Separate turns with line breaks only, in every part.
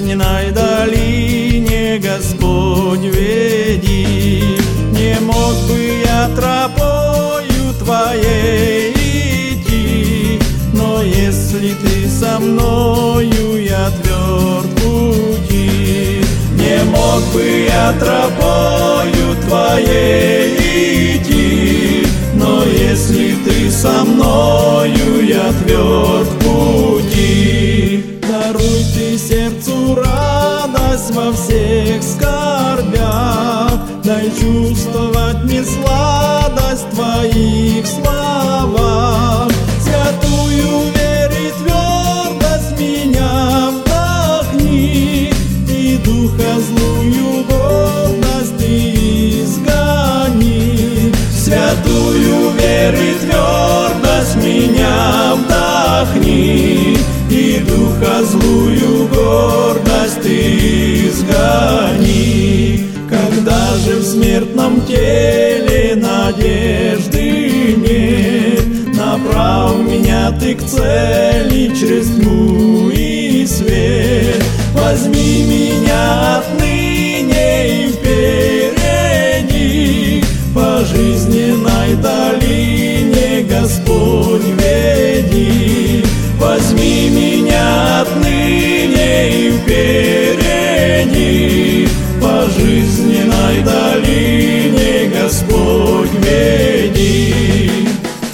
жизненной долине, Господь, веди. Не мог бы я тропою Твоей идти, но если Ты со мною, я тверд в пути. Не мог бы я тропою Твоей идти, но если Ты со мною, я тверд в пути. Даруй Ты сердцу радость во всех скорбях, дай чувствовать мне сладость в Твоих словах. Святую веру и твердость меня вдохни, и духа злую гордость Ты изгони. Святую веру и твердость меня вдохни, и духа злую гордость Ты изгони. Когда же в смертном теле надежды нет, направь меня Ты к цели через тьму и свет. Возьми меня отныне и впереди, по жизненной долине, Господь, веди. Возьми меня отныне и впереди, по жизненной долине, Господь, веди.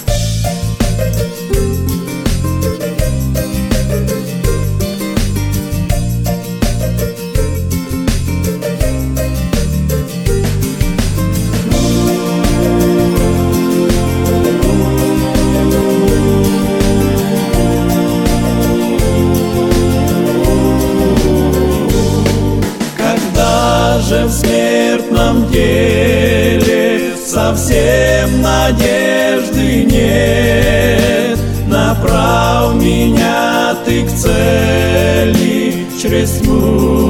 Же в смертном теле совсем надежды нет, направь меня Ты к цели через тьму